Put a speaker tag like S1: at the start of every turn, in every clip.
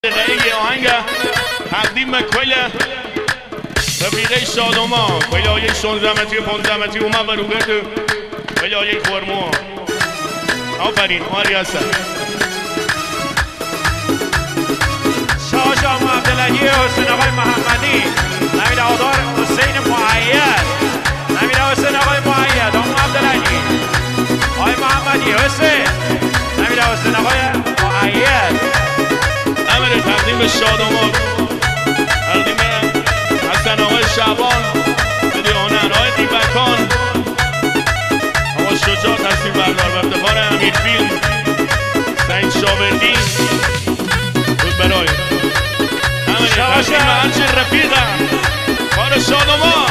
S1: دقیقه آهنگ تقدیم کل رفیقه شادوما کل آیه 16 متری 15 متری اومد و روبرد کل آیه خورمو آفرین آری هستن
S2: شاه عبدالعلی حسین آقای محمدی نمید آدار حسین معید نمید حسین آقای معید آقای عبدالعلی آقای محمدی حسین نمید حسین آقای معید
S1: امر تقدیم به شادوما تقدیم حسن آقای شعبان بدی هنر آقای دیبکان آقا شجاع تصویر بردار و افتخار امیر فیلم سعید شاوردی بود برای امر تقدیم به هرچی رفیقم کار شادوما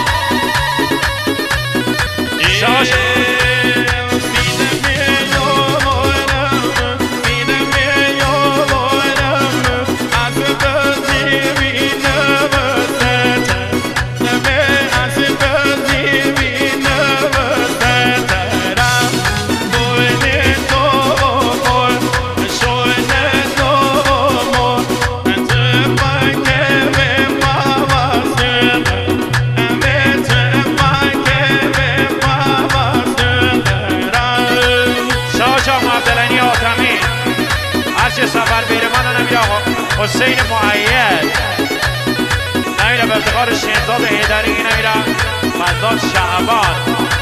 S2: هرچه سفر بیره من نمیره آقا حسین معید نمیره به افتخار شهزاد حیدری نمیره مزداد شعبان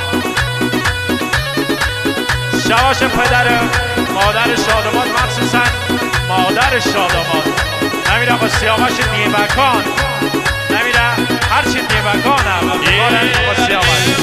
S2: شواش پدر مادر شادمات مخصوصا مادر شادمات نمیره آقا سیاوش دیبکان نمیره هرچی دیبکان هم آقا سیاوش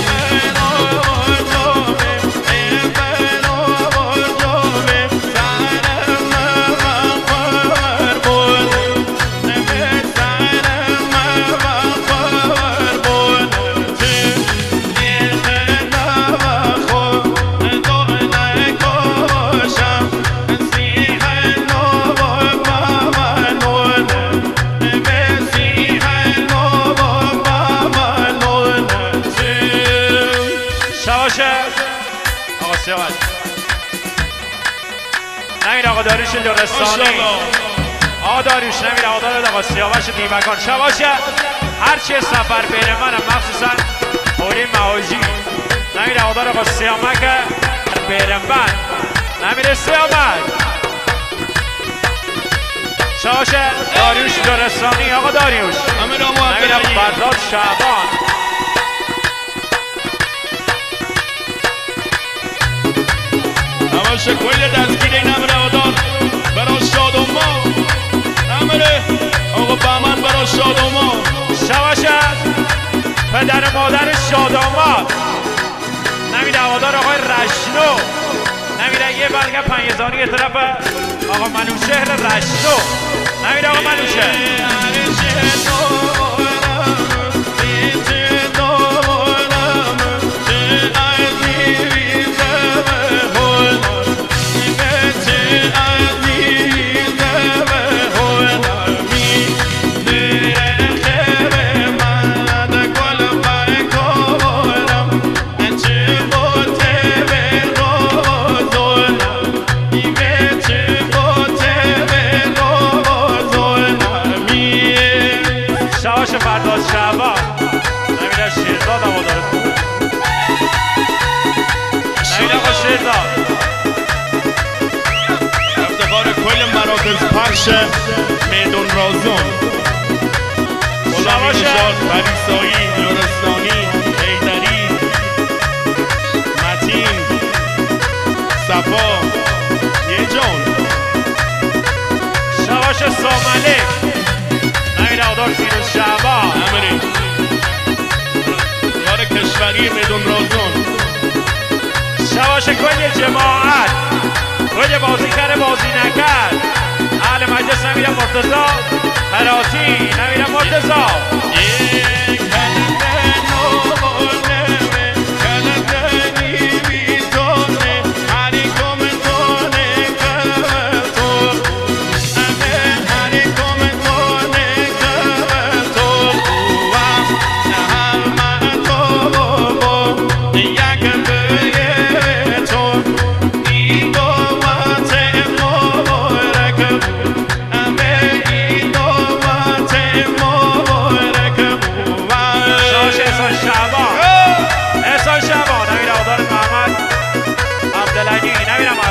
S2: نمیر آقا داریوش لرستانی آقا داریوش نمیر آقا دارد آقا سیاوش دیبکان شواشه هرچی سفر بین منم مخصوصا پولی مواجی نمیر آقا دارد آقا سیامک بیرنبن نمیر سیامک شواشه داریوش لرستانی آقا داریوش نمیر آقا برداد شعبان
S1: نماشه کل دستگیر این امر آدار برای شادوما امر آقا بهمن برای شادوما
S2: شواشد پدر مادر شادوما نمیده هوادار آقای رشنو نمیده یه بلگه پنیزانی طرف آقا منوشهر رشنو نمیده آقا منوشهر برداد شعبان نمیده شیرزاد هوا داره نمیده آقا شیرزاد
S1: افتخار کل مراکز پخش میدون رازون غلامی نژاد پریسایی لرستانی حیدری متین صفا یه جان
S2: شواش ساملک نمیده آدار فیروز شعبان
S1: امری یار کشوری میدون رازون
S2: شواش کل جماعت کل بازی کرده بازی نکرد اهل مجلس نمیده مرتضا هراتی نمیده مرتضا
S1: Amen.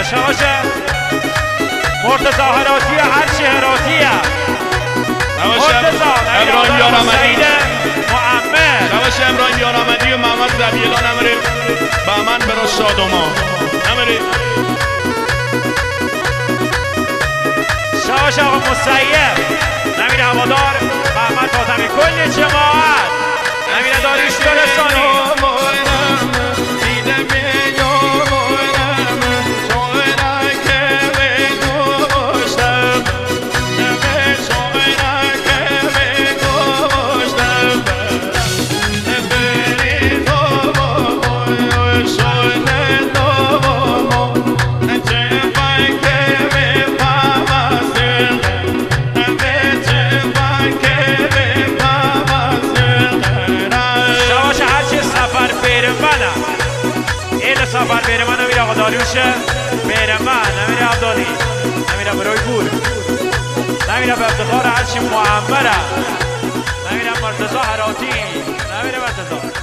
S2: شباشه مرتضی هراتیه هرچی هراتیه مرتضی
S1: ابراهیم یارآمدی
S2: محمد
S1: شباشه ابراهیم یارآمدی و محمد زبیلا نمره بهمن برا شادوما نمره
S2: شباشه آقا مسیب نمیره هوادار محمد فاطمی کل جماعت نمیره داریوش برسانی سفر بره من نمیره آقا داریوشه بره من نمیره عبدالی نمیره برای گور نمیره به افتخار هرچی معمره نمیره مرتضی هراتی نمیره مرتضی